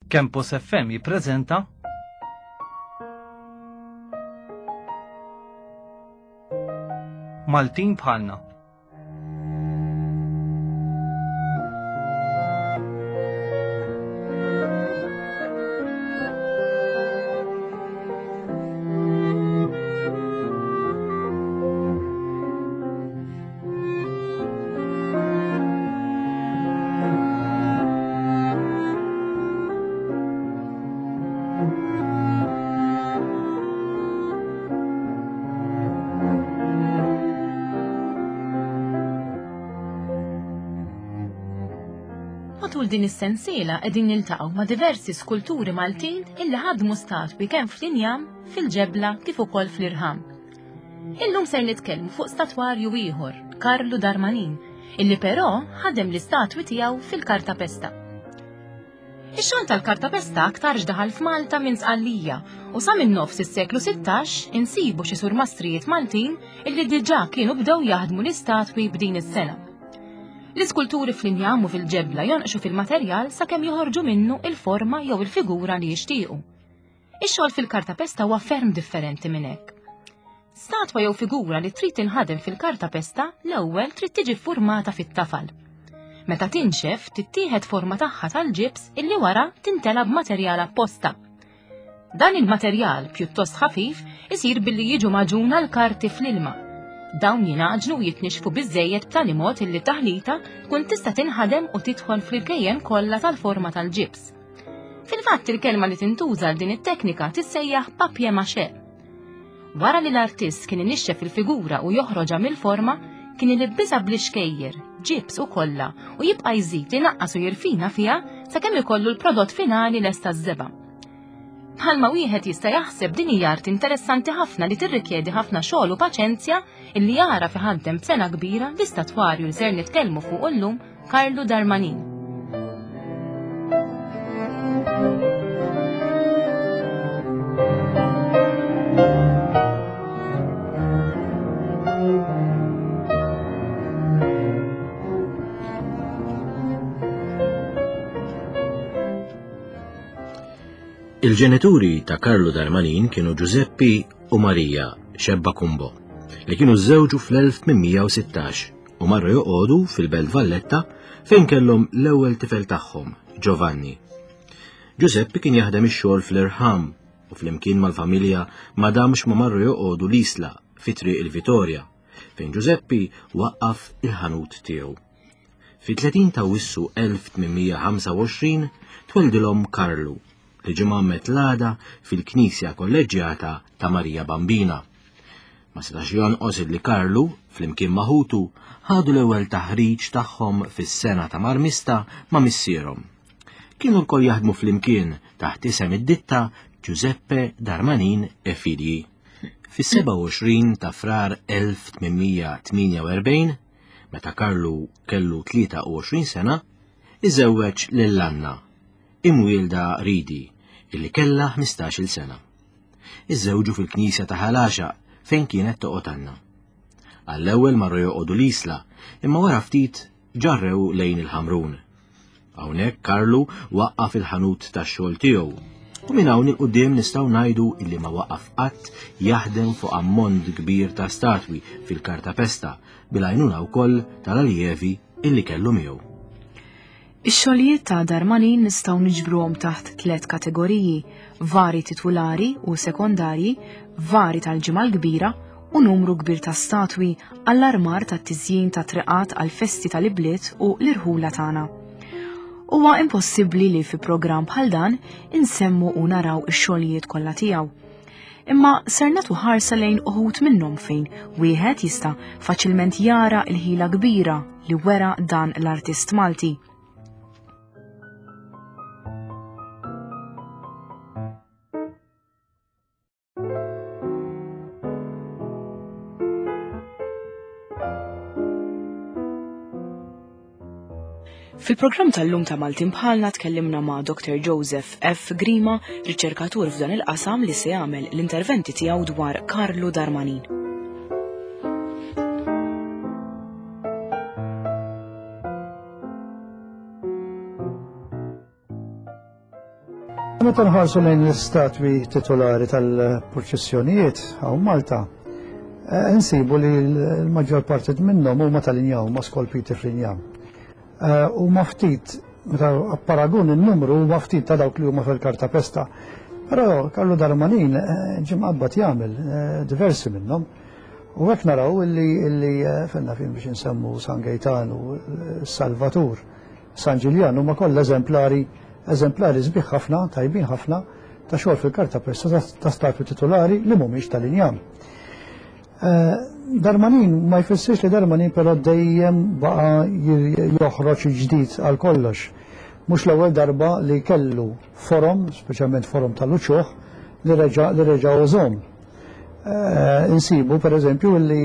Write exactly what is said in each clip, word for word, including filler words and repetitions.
Campus F M jippreżenta Maltin bħalna. Matul din is-sensiela qegħdin niltaqgħu ma' diversi skulturi Maltin illi ħadmu statwi kemm fl-Injam, fil-Ġebla kif ukoll fl-Irħam. Illum ser nitkellmu fuq statwarju ieħor, Carlo Darmanin, illi però ħadem l-istatwi tiegħu fil-Kartapesta. Ix-xogħol tal-Kartapesta aktar ġdaħal f'Malta minn Sqallija u sa minn nofs is-seklu sittax insibu xi surmastrijiet Maltin illi diġà kienu bdew jaħdmu l-istatwi b'din is-sena. L-iskulturi fl-Injam u fil-Ġebla jonqxu fil-materjal sakemm joħorġu minnu il-forma jew il-figura li jixtiequ. Ix-xogħol fil-Kartapesta huwa ferm differenti minn hekk. Statwa jew figura li trid tinħadem fil-Kartapesta l-ewwel trid tiġi ffurmata fit-tafal. Meta tinxef tittieħed forma tagħha tal-ġibs illi wara tintela b'materjal apposta. Dan il-materjal pjuttost ħafif isir billi jiġu maġuna l-karti fl-ilma. Dawn jingħaġnu u jitnixfu biżżejjed b'tali mod illi taħlita tkun tista' tinħadem u tidħol fl-irkejjen kollha tal-forma tal-ġibs. Fil-fatt il-kelma li tintuża din it-teknika tissejjaħ papier mâché. Wara li l-artist kien inixxef il-figura u joħroġha mill-forma, kien ilibbiżha bl-ixkejjer, ġibs u kollha u jibqa' jżid inaqqas u jirfina fiha sakemm ikollu l-prodott finali lesta żeba'. Bħalma wieħed jista' jaħseb din hija art interessanti ħafna li tirrikjedi ħafna xogħol u paċenzja illi jara fi ħaddem b'sena kbira l-istatwarju li ser nitkellmu fuq illum Carlo Darmanin. Il-ġenituri ta' Carlo Darmanin kienu Giuseppe u Marija Xebba Kumbo, li kienu żżewġu fl-elf tminmija u sittax u marru joqogħdu fil-Belt Valletta fejn kellhom l-ewwel tifel tagħhom, Giovanni. Giuseppe kien jaħdem ix-xogħol fl-Irħam u flimkien mal-familja ma damx ma marru joqogħdu l-Isla fi triq il-Vitorja fejn Giuseppe waqqaf il-ħanut tiegħu. Fi tletin ta' Wissu elf tminmija ħamsa u għoxrin tweldilhom Carlo li ġie magħmmed l-għada fil-Knisja Kolleġjata ta' Marija Bambina. Ma setax jonqos li Carlo, flimkien ma' ħutu, ħadu l-ewwel taħriġ tagħhom fis-sena ta' Marmista ma' missierhom. Kienu lkoll jaħdmu flimkien taħt isem id-ditta Giuseppe Darmanin e Figli. Fis-seba' u għoxrin ta' Frar elf tminmija tminja u erbgħin, meta Carlo kellu tlieta u għoxrin sena, iżewweġ lil Anna, imwielda Ridi, illi kellha ħmistax-il sena. Iżżewġu fil-Knisja ta' Ħalaxa fejn kienet toqgħod Anna. Għall-ewwel marru joqogħdu l-Isla, imma wara ftit ġarrew lejn il-Ħamrun. Hawnhekk Carlo waqqaf il-ħanut tax-xogħol tiegħu. U minn hawn il-qudiem nistgħu ngħidu illi ma waqaf qatt jaħdem fuq ammont kbir ta' statwi fil-Kartapesta bil-għajnuna wkoll tal-allievi illi kellu miegħu. Ix-xogħlijiet ta' Darmanin nistgħu niġbruhom taħt tliet kategoriji: vari titolari u sekondarji, vari tal-ġimgħa l-kbira u numru kbir ta' statwi għall-armar tat-tiżjin ta' triqat għal festi tal-ibliet u l-irħula tagħna. Huwa impossibbli li fi programm bħal dan insemmu u naraw ix-xogħlijiet kollha tiegħu. Imma ser nagħtu ħarsa lejn uħud minnhom fejn wieħed jista' faċilment jara l-ħila kbira li wera dan l-artist Malti. Fil-programm tal-lum ta' Maltin bħalna tkellimna ma' Doktor Joseph F. Grima, riċerkatur f'dan il-qasam li se jagħmel l-interventi tiegħu dwar Carlo Darmanin. Meta nħarsu lejn l-istatwi titolari tal-proċessjonijiet hawn Malta, insibu li l-maġġor parti minnhom huma tal-injam, huma skolpiti fl-injam. Huma ftit, meta paragun in-numru huma ftit ta' dawk li huma fil-karta pesta. Però Karlu Darmanin ġie mqabbad jagħmel diversi minnhom. U hekk naraw illi fenna fin biex insemmu San Gaetano, Salvatur, San Ġiljan huma kollha eżemplari eżemplari sbieħ ħafna, tajbin ħafna, ta' xogħol fil-karta pesta ta' statwi titolari li mhumiex tal-injam. Darmanin ma jfissirx li Darmanin però dejjem baqa' joħroġ ġdid għal kollox. Mhux l-ewwel darba li kellu forom, speċjalment forom tal-uċuħ, li reġa' użhom. Insibu pereżempju li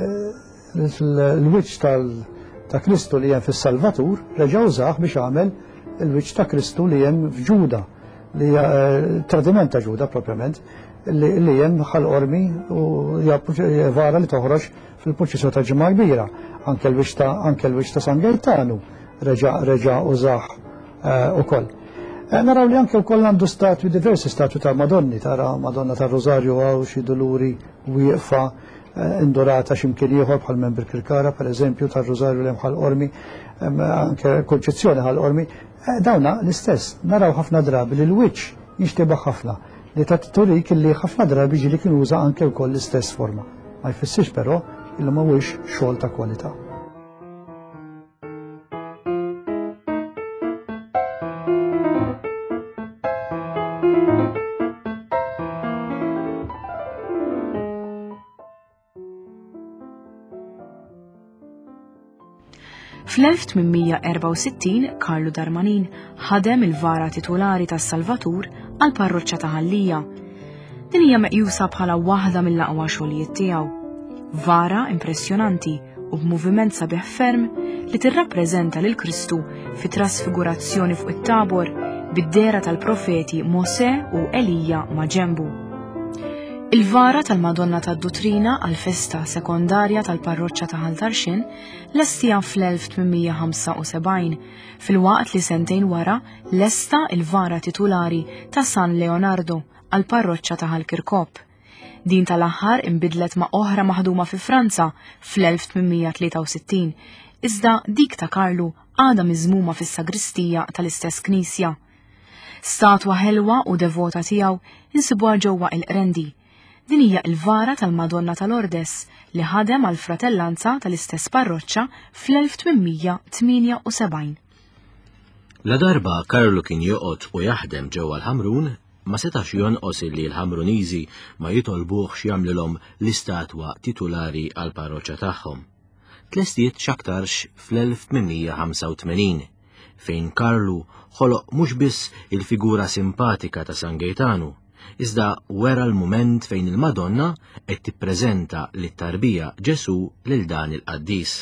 l-wiċċ ta' Kristu li hemm fis-Salvatur reġa' użah biex għamel il-wiċċ ta' Kristu li hemm f'Ġuda, li tradiment ta' Ġuda propjament, li hemm ħal-qormi u vara li toħroġ fil-proċessju ta' ġimgħa kbira. Anke l-wiċċ ta' San Gaetano reġa' użah ukoll. Naraw li anke wkoll għandu statwi diversi, statwi ta' Madonni, tara Madonna tar Rożarju għaw xi duluri wieqfa indurata x'imkien ieħor bħal Membri Kirkara, pereżempju tar Rożarju li hemm ħal-qormi, anke konċezzjoni ħal-qormi. Dawna l-istess, naraw ħafna drabi li l-wiċċ jixtiebaħ ħafna li ta' turik li ħafna drabi ġili kien uża anke wkoll l-istess forma. Ma jfissirx però illi mhuwiex xogħol ta' kwalità. fl-elf tminmija erba' u sittin Karlu Darmanin ħadem il-vara titolari tas-Salvatur għal parroċċa ta' Ħallija. Din hija meqjusa bħala waħda mill-aqwa xogħlijiet tiegħu. Vara impressjonanti u b'moviment sabiħ ferm li tirrappreżenta lil Kristu fi trasfigurazzjoni fuq it-Tabor bid-dera tal-profeti Mosè u Elija ma' ġenbu. Il-vara tal-Madonna tad-Dutrina għal festa sekondarja tal-parroċċa ta' Ħaltarxin lestija fl-elf tminmija ħamsa u sebgħin fil-waqt li sentejn wara lesta il-vara titolari ta' San Leonardo għal parroċċa ta' Ħalkirkop. Din tal-aħħar inbidlet ma' oħra maħduma fi Franza fl-elf tminmija tlieta u sittin, iżda dik ta' Karlu għadha miżmuma fis-sagristija tal-istess knisja. Statwa ħelwa u devota tiegħu insibuha ġewwa il-Qrendi. Din hija l-vara tal-Madonna tal-Ordes li ħadem għal fratellanza tal-istess parroċċa fl-elf tminmija tminja u sebgħin. La darba Karlu kien joqgħod u jaħdem ġewwa l-Ħamrun, ma setax jonqos li l-Ħamruniżi ma jitolbuhx jagħmlulhom l-istatwa titolari għall parroċċa tagħhom. Tlestiet x'aktarx fl-elf tminmija ħamsa u tmenin, fejn Karlu ħoloq mhux biss il-figura simpatika ta' San Gaetano, iżda wera l-mument fejn il-Madonna qed tippreżenta lit-tarbija Ġesu lil dan il-Qaddis.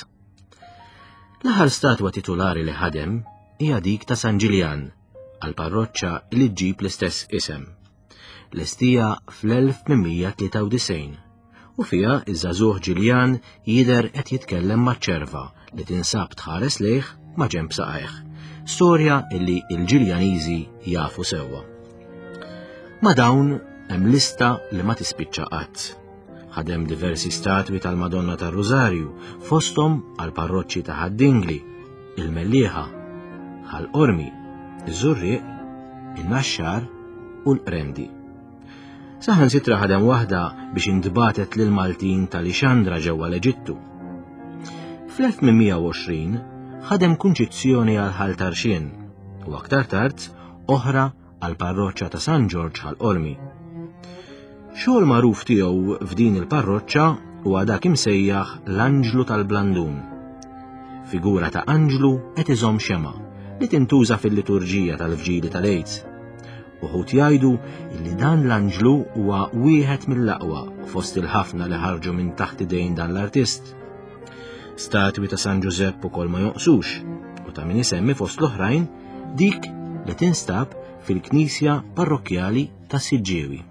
L-aħħar statwa titolari li ħadem hija dik ta' San Ġiljan għal parroċċa li ġġib l-istess isem. Lestija fl-elf tminmija tlieta u disgħin u fiha iż-żagħżugħ Ġiljan jidher qed jitkellem maċ-ċerva li tinsab tħares lejh ma' ġenb saqajh. Storja illi l-Ġiljaniżi jafu sewwa. Ma' dawn hemm lista li ma tispiċċa qatt. Ħadem diversi statwi tal-Madonna tar-Rożarju fosthom għal parroċċi ta' Ħaddingli, il-Mellieħa, ħal-Qormi, iż-Żurrieq, in-Naxxar u l-Qrendi. Saħansitra ħadem waħda biex intbatet lil Maltin tal-Ixandra ġewwa l-Eġittu. fl-elf tminmija u għoxrin ħadem kunċizzjoni għal Ħaltarxien u aktar tard oħra għal parroċċa ta' San Ġorġ ħal-Qormi. Xogħol magħruf tiegħu f'din il-parroċċa huwa dak imsejjaħ l-Anġlu tal-Blandun. Figura ta' Anġlu qed iżomm xema li tintuża fil-liturġija tal-Fġieli tal-Għid. Uħud jgħidu li dan l-Anġlu huwa wieħed mill-aqwa fost il-ħafna li ħarġu minn taħt idejn dan l-artist. Statwi ta' San Ġusepp ukoll ma joqsux u ta' min isemmi fost l-oħrajn dik li tinstab fil-Knisja Parrokkjali ta' Siġġiewi.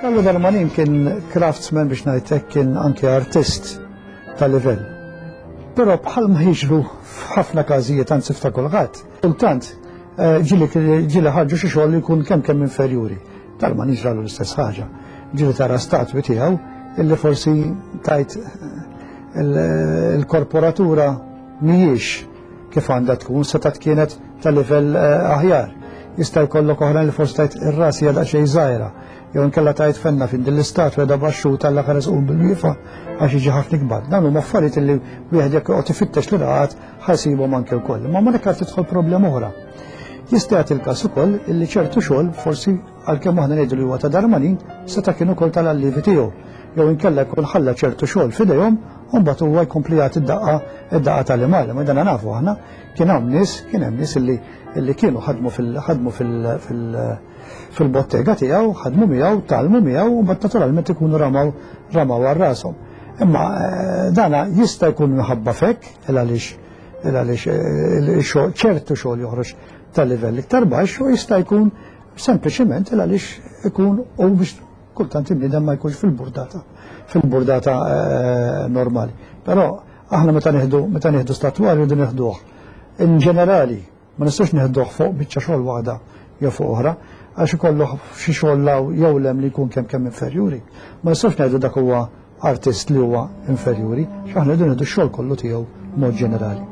Karlo Darmanin kien craftsman biex ngħidlek, kien anke artist ta' livell. Però bħal ma jiġru f'ħafna każijiet anzi f'ta' kulħadd, kultant ġili ħarġu xi xogħol li jkun kemm kemm inferjuri. Darmanin ġralu l-istess ħaġa. Ġili tara statwi tiegħu illi forsi tajt il-korporatura mhijiex kif għandha tkun, setat kienet ta' livell aħjar. Jista' jkollok oħra li forsi tajt ir-ras hija daqsxejn żgħira, jew inkella tajt fenna fin din l-istatwa da baxxuta alla ħares qum bil-wiefa għax jiġi ħafna kbar. Dan huma affarijiet li wieħed jekk qed ifittex li raqgħat ħajsibhom anke wkoll. Ma ma qed tidħol problema oħra. Jista' jagħti il-każ ukoll illi ċertu xogħol forsi għalkemm aħna ngħidu li huwa ta' Darmanin seta' kien ukoll tal-allievi tiegħu. Jew inkella jkun ħalla ċertu xogħol f'idejhom u mbagħad huwa jkompli jagħti id-daqqa id-daqqa tal-imali. Ma dan nafu aħna kien hawn nies, kien hemm nies illi illi kienu ħadmu fil-ħadmu fil-bottega tiegħu, ħadmu miegħu, talmu miegħu u mbagħad naturalment ikunu ramaw ramaw għal rashom. Imma dana jista' jkun minħabba fekk il għaliex il għaliex ċertu xogħol joħroġ tal-livell iktar baxx u jista' jkun sempliċement il għaliex ikun u biex kultant il-bniedem ma jkunx fil-burdata fil-burdata normali. Però aħna meta nieħdu meta nieħdu statwarju din nieħduh in ġenerali ma nistax nieħduh fuq biċċa xogħol waħda jew fuq oħra għax ikollu xi xogħol law jew lem li jkun kemm kemm inferjuri. Ma nistax ngħidu dak huwa artist li huwa inferjuri, x'aħna qegħdin nieħdu x-xogħol kollu tiegħu mod ġenerali.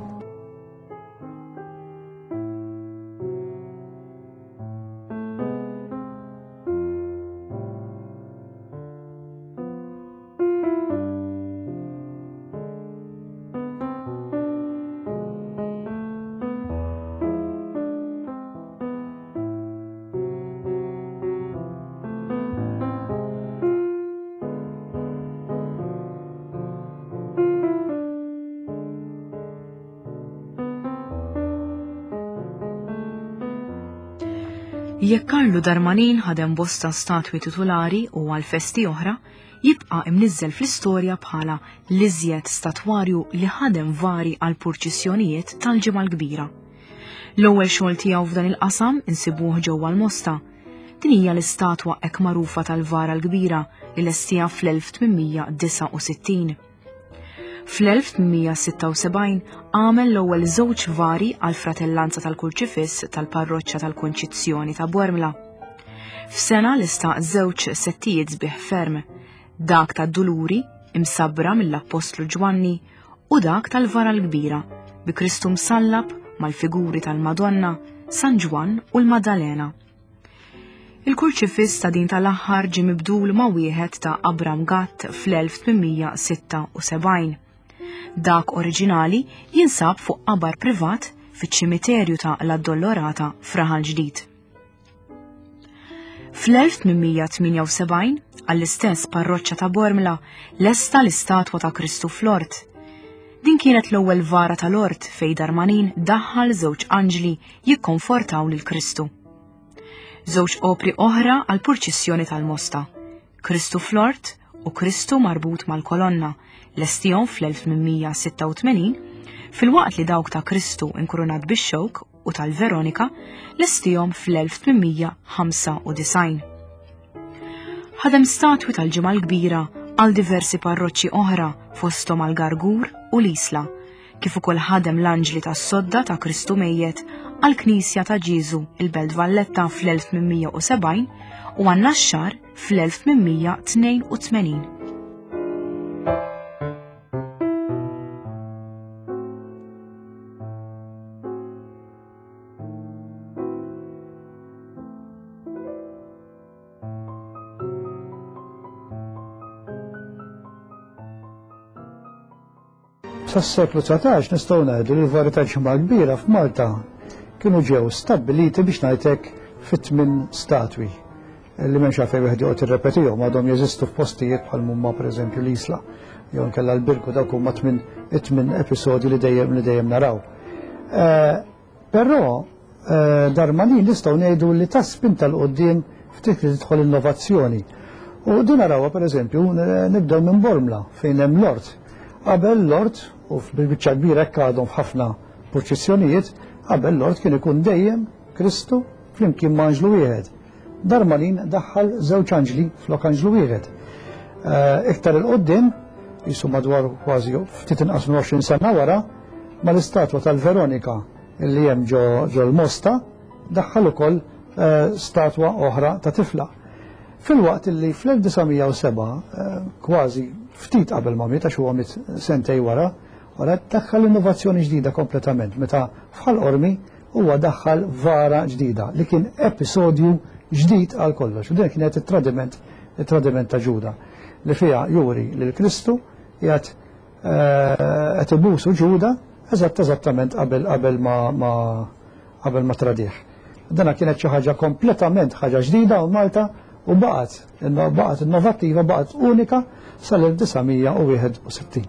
Jekk Karlo Darmanin ħadem bosta statwi titolari u għal festi oħra, jibqa' imniżżel fl-istorja bħala l-iżjed statwarju li ħadem vari għal purċissjonijiet tal-ġimgħa l-kbira. L-ewwel xogħol tiegħu f'dan il-qasam insibuh ġewwa l-Mosta. Din hija l-istatwa hekk magħrufa tal-Vara l-Kbira li lestija fl-elf tminmija disa' u sittin. fl-elf tminmija sitta u sebgħin għamel l-ewwel żewġ vari għal fratellanza tal-Kurċifiss tal-Parroċċja tal-Konċizzjoni ta' Bormla. F'sena li staq żewġ settijiet sbieħ ferm, dak tad-Duluri imsabbra mill-Apostlu Ġwanni u dak tal-Vara l-Kbira bi Kristu msallab mal-figuri tal-Madonna, San Ġwan u l-Maddalena. Il-Kurċifiss ta' din tal-aħħar ġie mibdul ma' wieħed ta' Abram Gatt fl-elf tminmija sitta u sebgħin. Dak oriġinali jinsab fuq qabar privat fiċ-ċimiterju ta' l-Addolorata f'Raħal Ġdid. fl-elf tminmija tminja u sebgħin għall-istess parroċċja ta' Bormla lesta l-istatwa ta' Kristu fl-ort. Din kienet l-ewwel vara tal-ort fejn Darmanin daħħal żewġ anġli jikkonfortaw lil Kristu. Żewġ opri oħra għal purċissjoni tal-Mosta, Kristu fl-ort u Kristu marbut mal-kolonna, lestihom fl-elf tminmija sitta u tmenin, fil-waqt li dawk ta' Kristu inkurunat bix-xewk u tal-Veronika lestihom fl-elf tminmija ħamsa u disgħin. Ħadem statwi tal-ġimgħa l-kbira għal diversi parroċċji oħra fosthom għal Gargur u l-Isla, kif ukoll ħadem l-Anġli tas-Sodda ta' Kristu Mejjed għal Knisja ta' Ġiesu il-Belt Valletta fl-elf tminmija u sebgħin u għan-Naxxar fl-elf tminmija tnejn u tmenin. Sas-seklu tsatax nistgħu ngħidu li l-vari tal-ġimgħa l-kbira f'Malta kienu ġew stabbiliti biex ngħidlek fit-tmien statwi li m'hemmx għalfejn wieħed joqgħod irrepetihom għadhom jeżistu f'postijiet bħal mumma pereżempju l-Isla jew inkella l-Birku dawk huma tmien it-tmien episodji li dejjem li dejjem naraw. Però Darmanin nistgħu ngħidu li ta' spinta l qudiem ftit li tidħol innovazzjoni. U din narawha pereżempju nibdew minn Bormla fejn hemm l-ort. Qabel l-ort u fil-biċċa kbira hekk għadhom f'ħafna purċissjonijiet, qabel l-ort kien ikun dejjem Kristu flimkien ma' anġlu wieħed. Darmanin daħħal żewġ anġli flok anġlu wieħed. Iktar il-qoddim, jisu madwar kważi ftit inqas minn għoxrin sena wara, ma l-istatwa tal-Veronika illi hemm ġo l-Mosta daħħal ukoll statwa oħra ta' tifla. Fil-waqt illi fl-elf tisgħumija u seba' kważi ftit qabel ma miet għax huwa miet sentej wara, wara daħħal innovazzjoni ġdida kompletament meta fħal qormi huwa daħħal vara ġdida li kien episodju ġdid għal kollox. U din kienet it-tradiment, it-tradiment ta' Ġuda li fiha juri lil Kristu qiegħed qed ibusu Ġuda eżatt eżattament qabel qabel ma ma qabel ma tradih. Dana kienet xi ħaġa kompletament ħaġa ġdida u Malta u baqgħet baqgħet innovattiva, baqgħet unika sal-elf tisgħumija u wieħed u sittin.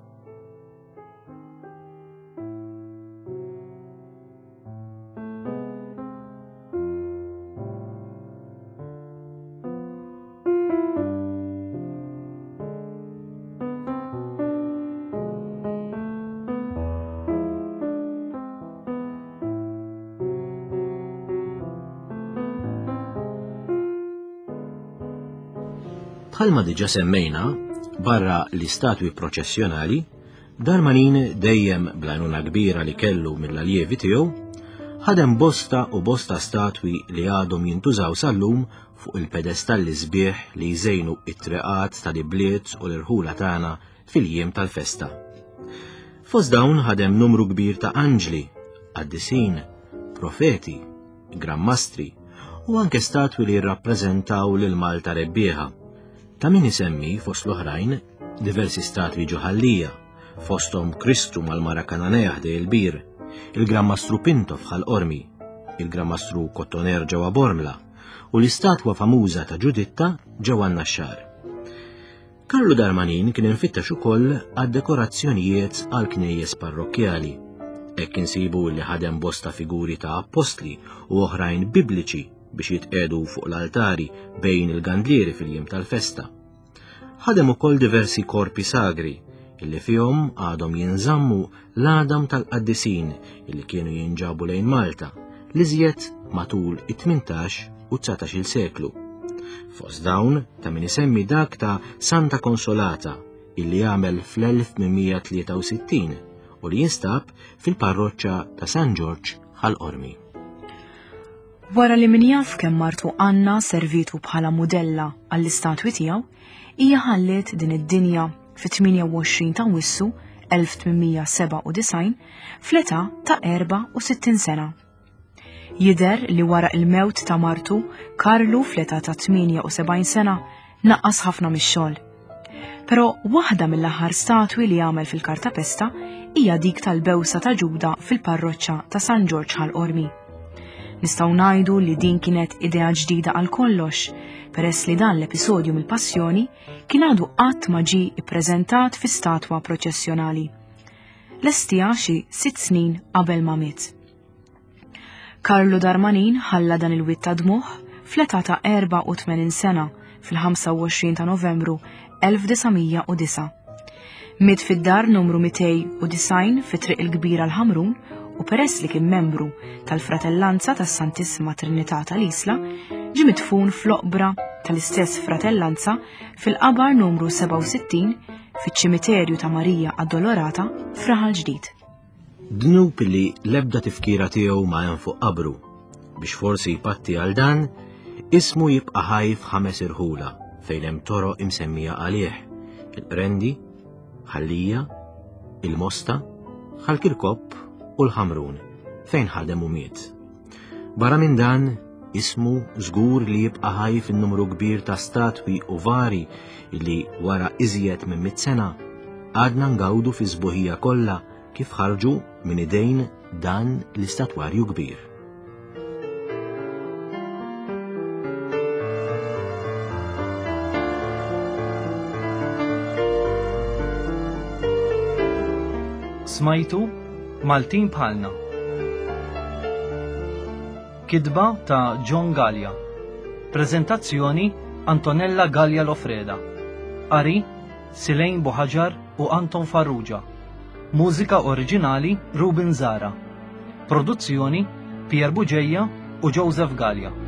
Bħalma diġa semmejna, barra l-istatwi proċessjonali, Darmanin dejjem bl-għajnuna kbira li kellu mill-allievi tiegħu, ħadem bosta u bosta statwi li għadhom jintużaw sal-lum fuq il-pedestalli sbieħ li jżejnu it-treqat tal-ibliet u l-irħula tagħna fil-jiem tal-festa. Fost dawn ħadem numru kbir ta' anġli, qaddisin, profeti, grammastri u anke statwi li jirrappreżentaw lil Malta rebbieħa. Ta' min isemmi fost l-oħrajn diversi statwi ġoħallija, fosthom Kristu mal-Mara Kananea ħdej il-Bir, il-Grammastru Pinto f'ħal Qormi, il-Grammastru Kottoner ġewwa Bormla u l-istatwa famuża ta' Ġuditta ġewwa n-Naxxar. Karlu Darmanin kien infittex ukoll għad-dekorazzjonijiet għal knejjes parrokkjali. Hekk insibu li ħadem bosta figuri ta' apostli u oħrajn bibliċi biex jitqedu fuq l-altari bejn il-gandlieri fil-jiem tal-festa. Ħadem ukoll diversi korpi sagri illi fihom għadhom jinżammu l-għadam tal-qaddisin illi kienu jinġabu lejn Malta li żjed matul it-tmintax u tsatax il seklu. Fost dawn ta' min isemmi dak ta' Santa Consolata illi jagħmel fl-elf tminmija tlieta u sittin u li jinstab fil-parroċċa ta' San George ħal Qormi. Wara li min jaf kemm martu Anna servitu bħala mudella għall-istatwi tiegħu, hija ħallet din id-dinja fit-tminja u għoxrin ta' Wissu elf tminmija seba' u disgħin fl-età ta' erba' u sittin sena. Jidher li wara il-mewt ta' martu Karlu fl-età ta' tminja u sebgħin sena naqqas ħafna mix-xogħol. Però waħda mill-aħħar statwi li jagħmel fil-Kartapesta hija dik tal-bewsa ta' Ġuda fil-parroċċa ta' San George ħal Qormi. Nistgħu ngħidu li din kienet idea ġdida għal kollox, peress li dan l-episodju mill-Passjoni kien għadu qatt ma ġie ippreżentat fi statwa proċessjonali. Lestija xi sitt snin qabel ma miet. Karlu Darmanin ħalla dan il-witt ta' dmuħ fl-età ta' erba' u tmenin sena fil-ħamsa u għoxrin ta' Novembru elf disgħomija u disa'. Miet fid-dar numru mitej u disgħin fit-Triq il-Kbira l-Ħamrun u peress li kien membru tal-Fratellanza tas-Santissima Trinità tal-Isla, ġie midfun fl-oqbra tal-istess Fratellanza fil-qabar numru seba' u sittin fiċ-ċimiterju ta' Marija Addolorata f'Raħal Ġdid. Dnub li l-ebda tifkira tiegħu ma hemm fuq qabru biex forsi jpatti għal dan ismu jibqa' ħaj f'ħames irħula fejn hemm toroq imsemmija għalih: il-Prendi, Ħallija, il-Mosta, Ħall-Kirkop u l-Ħamrun fejn ħadem u miet. Barra minn dan, ismu żgur li jibqa' ħaj fin-numru kbir ta' statwi u vari li wara iżjed minn mit sena għadna ngawdu fi żbuħija kollha kif ħarġu minn idejn dan l-istatwarju kbir. Smajtu Maltin bħalna. Kidba ta' John Gallia. Prezentazzjoni Antonella Gallia Lofreda. Ari Silejn Buħaġar u Anton Farrugia. Mużika oriġinali Ruben Zara. Produzzjoni Pier Buġejja u Joseph Gallia.